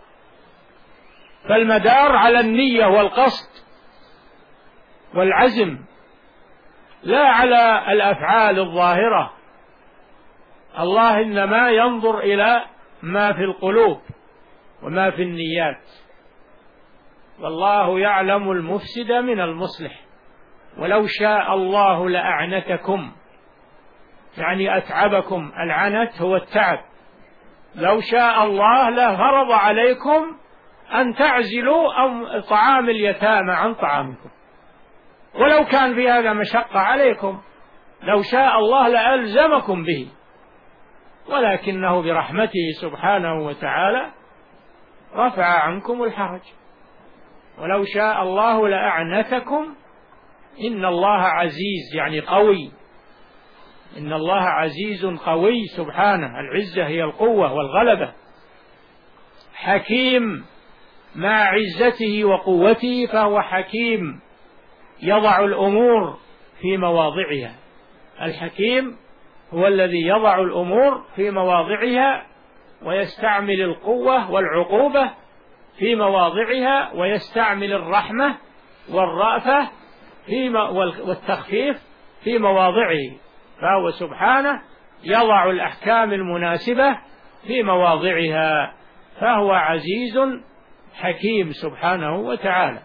فالمدار على النية والقصد والعزم، لا على الأفعال الظاهرة. الله إنما ينظر إلى ما في القلوب وما في النيات. والله يعلم المفسد من المصلح. ولو شاء الله لأعنتكم، يعني أتعبكم. العنت هو التعب. لو شاء الله لفرض عليكم أن تعزلوا طعام اليتامى عن طعامكم، ولو كان في هذا مشقة عليكم لو شاء الله لألزمكم به، ولكنه برحمته سبحانه وتعالى رفع عنكم الحرج. ولو شاء الله لأعنتكم. إن الله عزيز يعني قوي. إن الله عزيز قوي سبحانه، العزة هي القوة والغلبة. حكيم مع عزته وقوته، فهو حكيم يضع الأمور في مواضعها. الحكيم هو الذي يضع الأمور في مواضعها ويستعمل القوة والعقوبة في مواضعها، ويستعمل الرحمة والرأفة والتخفيف في مواضعه. فهو سبحانه يضع الأحكام المناسبة في مواضعها، فهو عزيز حكيم سبحانه وتعالى.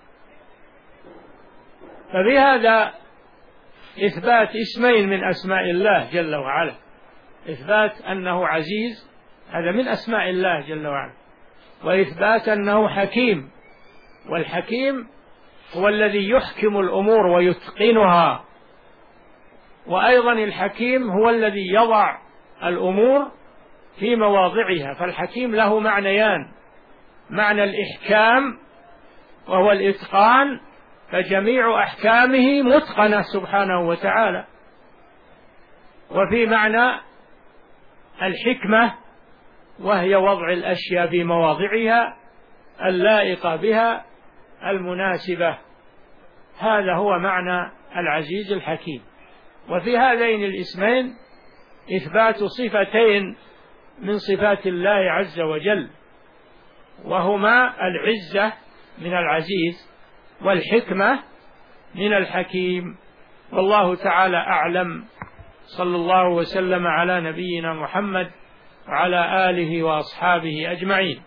فبهذا إثبات اسمين من أسماء الله جل وعلا. إثبات أنه عزيز، هذا من أسماء الله جل وعلا، وإثبات أنه حكيم. والحكيم هو الذي يحكم الأمور ويتقنها. وأيضا الحكيم هو الذي يضع الأمور في مواضعها. فالحكيم له معنيان: معنى الإحكام وهو الإتقان، فجميع أحكامه متقنة سبحانه وتعالى. وفي معنى الحكمة، وهي وضع الأشياء في مواضعها اللائقة بها المناسبة. هذا هو معنى العزيز الحكيم. وفي هذين الاسمين إثبات صفتين من صفات الله عز وجل، وهما العزة من العزيز والحكمة من الحكيم. والله تعالى أعلم. صلى الله وسلم على نبينا محمد وعلى آله وأصحابه أجمعين.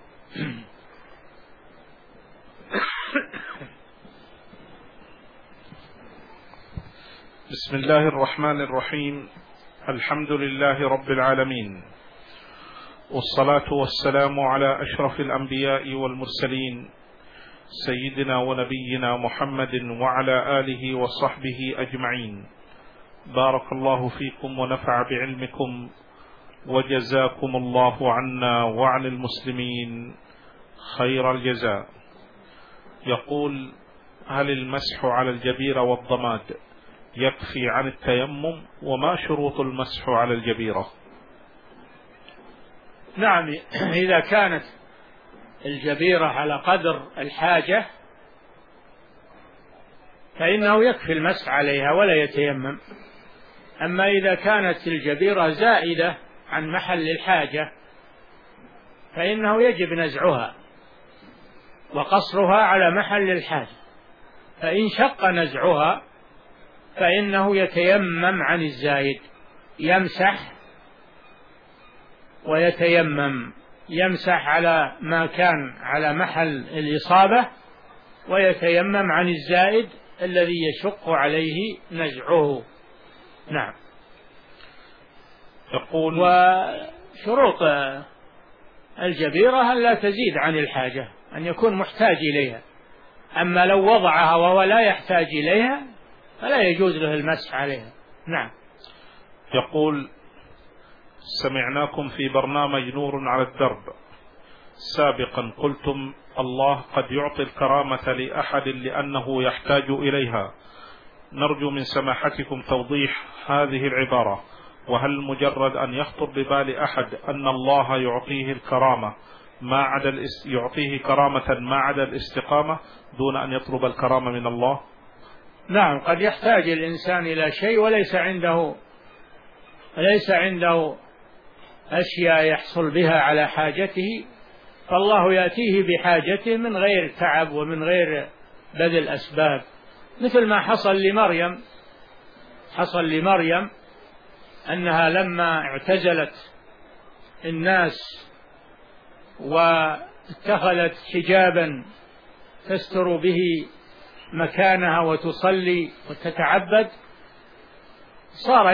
بسم الله الرحمن الرحيم. الحمد لله رب العالمين، والصلاة والسلام على أشرف الأنبياء والمرسلين سيدنا ونبينا محمد وعلى آله وصحبه أجمعين. بارك الله فيكم ونفع بعلمكم، وجزاكم الله عنا وعن المسلمين خير الجزاء. يقول: هل المسح على الجبيرة والضماد يكفي عن التيمم؟ وما شروط المسح على الجبيرة؟ نعم، إذا كانت الجبيرة على قدر الحاجة فإنه يكفي المسح عليها ولا يتيمم. أما إذا كانت الجبيرة زائدة عن محل الحاجة فإنه يجب نزعها وقصرها على محل الحاجة. فإن شق نزعها فإنه يتيمم عن الزايد، يمسح ويتيمم، يمسح على ما كان على محل الإصابة ويتيمم عن الزائد الذي يشق عليه نزعه. نعم. يقول وشروط الجبيرة أن لا تزيد عن الحاجة، أن يكون محتاج إليها. أما لو وضعها وهو لا يحتاج إليها فلا يجوز له المسح عليها. نعم. يقول: سمعناكم في برنامج نور على الدرب سابقا قلتم الله قد يعطي الكرامة لأحد لأنه يحتاج إليها، نرجو من سماحتكم توضيح هذه العبارة، وهل مجرد أن يخطر ببال أحد أن الله يعطيه الكرامة يعطيه كرامة ما عدا الاستقامة دون أن يطلب الكرامة من الله؟ نعم، قد يحتاج الإنسان إلى شيء وليس عنده أشياء يحصل بها على حاجته، فالله يأتيه بحاجته من غير تعب ومن غير بذل أسباب، مثل ما حصل لمريم أنها لما اعتزلت الناس واتخذت حجابا تستر به مكانها وتصلي وتتعبد، صار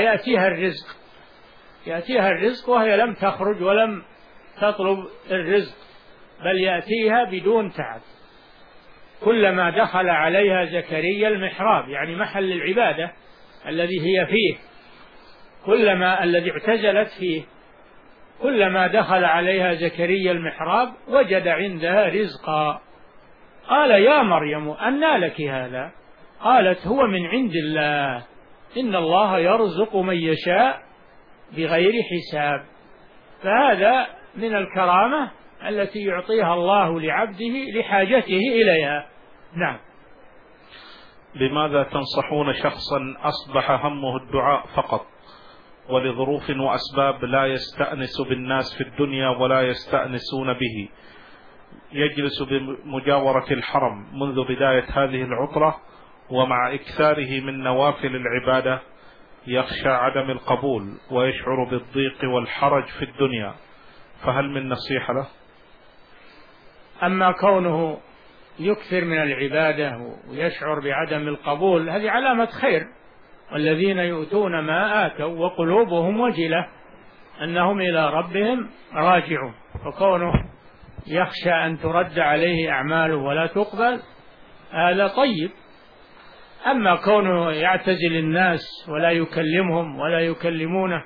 يأتيها الرزق وهي لم تخرج ولم تطلب الرزق، بل يأتيها بدون تعب. كلما دخل عليها زكريا المحراب، يعني محل العبادة الذي هي فيه، الذي اعتزلت فيه، كلما دخل عليها زكريا المحراب وجد عندها رزقا. قال: يا مريم أنى لك هذا؟ قالت: هو من عند الله، إن الله يرزق من يشاء بغير حساب. فهذا من الكرامة التي يعطيها الله لعبده لحاجته إليها. نعم. لماذا تنصحون شخصا أصبح همه الدعاء فقط ولظروف وأسباب لا يستأنس بالناس في الدنيا ولا يستأنسون به، يجلس بمجاورة الحرم منذ بداية هذه العطلة، ومع إكثاره من نوافل العبادة يخشى عدم القبول ويشعر بالضيق والحرج في الدنيا، فهل من نصيحة له؟ أما كونه يكثر من العبادة ويشعر بعدم القبول هذه علامة خير، والذين يؤتون ما آتوا وقلوبهم وجلة أنهم إلى ربهم راجعون، فكونه يخشى أن ترد عليه أعماله ولا تقبل هذا طيب. أما كونه يعتزل الناس ولا يكلمهم ولا يكلمونه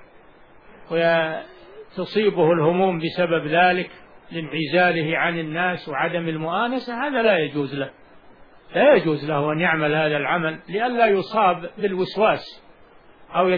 وتصيبه الهموم بسبب ذلك لانعزاله عن الناس وعدم المؤانسة، هذا لا يجوز له أن يعمل هذا العمل لئلا يصاب بالوسواس أو